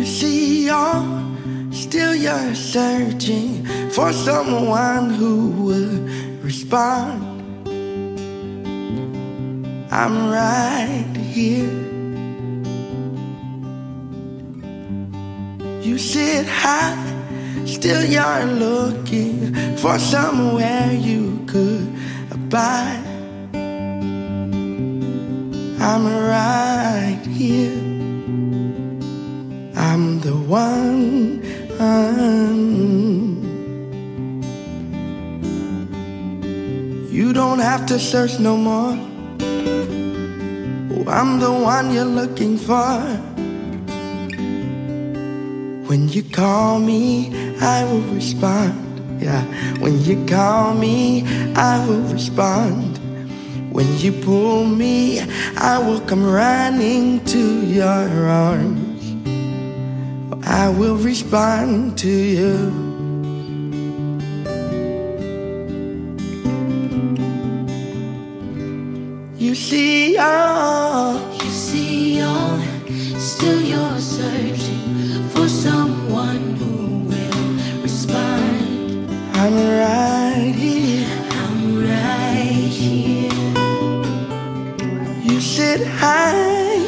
see, you're searching for someone who would respond. I'm right here. You sit high, still you're looking for somewhere you could abide. I'm right here. I'm the one. You don't have to search no more. Oh, I'm the one you're looking for. When you call me, I will respond. Yeah, when you call me, I will respond. When you pull me, I will come running to your arms. I will respond to you. You see all, still you're searching for someone who will respond. I'm right here. I'm right here. You sit high,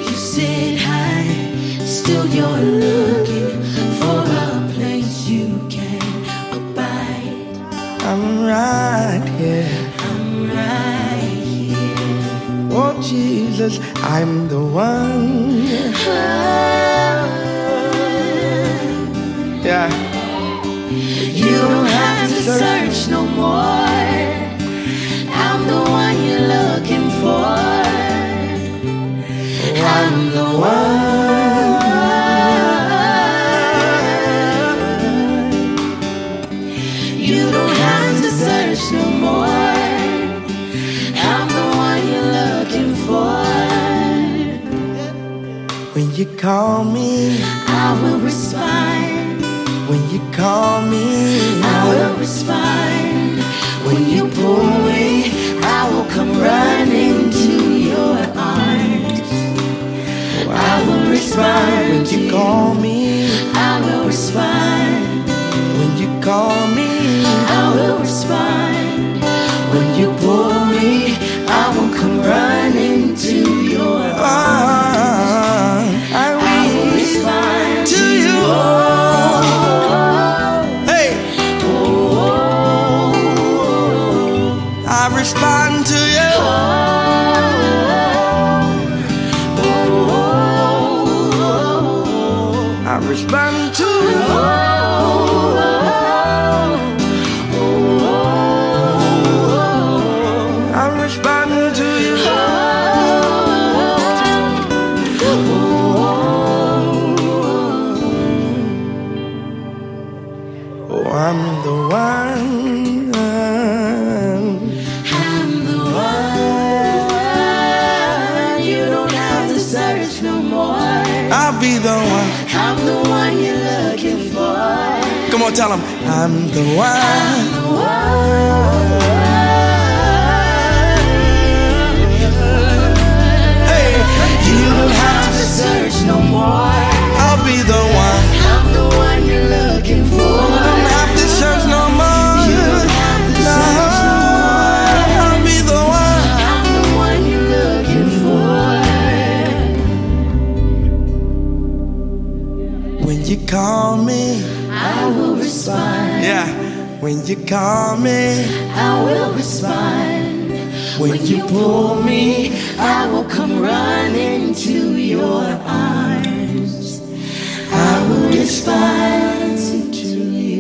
still you're looking for a place you can abide. I'm right here. I'm right here. Oh Jesus, I'm the one. Yeah. You don't have to search no more. I'm the one you're looking for. I'm the one. You don't have to search no more. I'm the one you're looking for. When you call me, I will respond. when you call me, I will respond. When you pull me, I will come running to your arms. I will respond. when you call me, I will respond. when you call me, I will respond. When you pull me, I will come running to your arms. I will Respond to you. Hey, I respond to you. I respond to you. I respond to you. Oh, I'm the one. I'm the one. You don't have to search no more. I'll be the one. I'm the one you're looking for. Come on, tell them. I'm the one. The one. Hey, You don't have to search no more. I'll be the one. I'm the one you're looking for. Don't have to search no more. You don't have to search no more. I'll be the one. I'm the one you're looking for. When you call me, I will respond. yeah. When you call me, I will respond. when you pull me, I will come running to your arms. I will respond to you.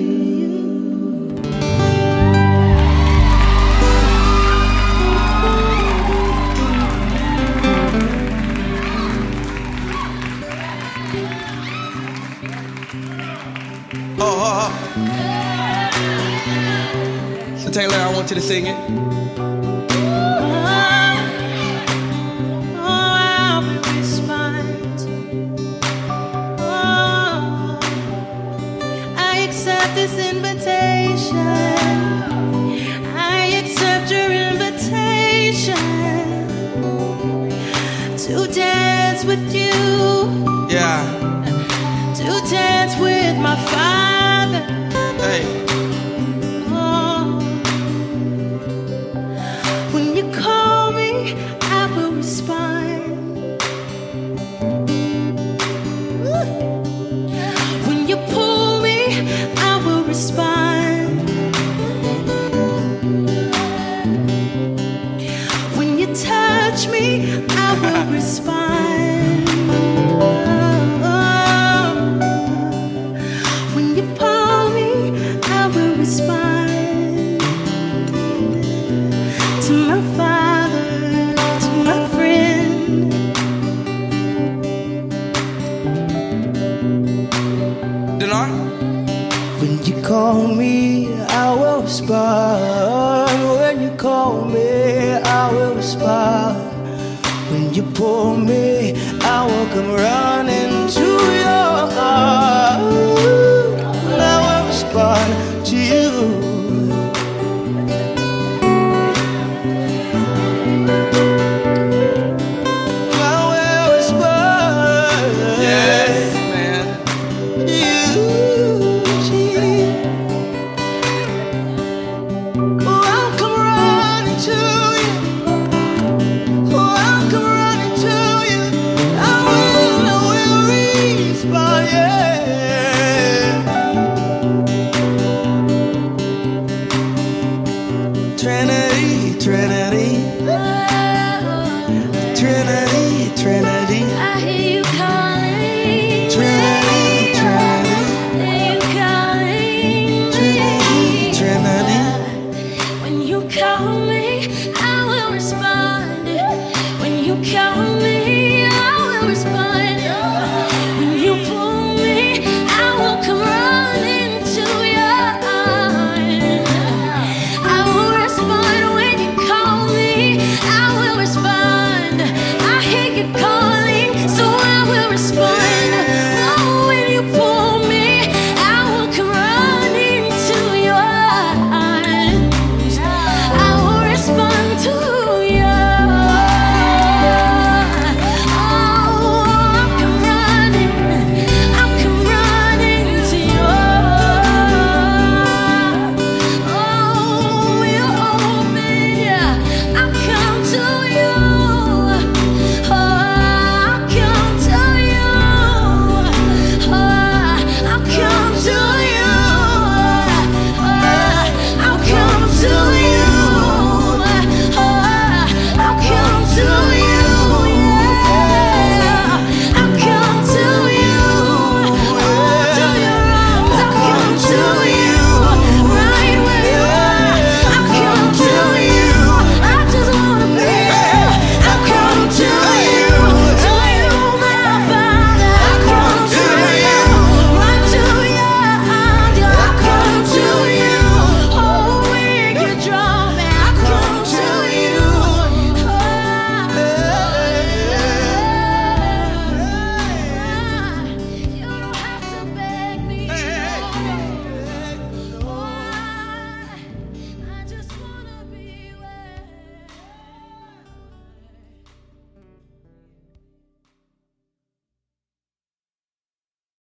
oh. So Taylor, I want you to sing it. This invitation, I accept your invitation to dance with you, Yeah. to my Father. Hey. Oh. When you call me, I will respond. When you pull me, I will respond. When you touch me, I will respond. When you pull me, I will respond to my Father, to my friend. Denar? When you call me, I will respond. When you call me, I will respond. When you pull me, I will come running.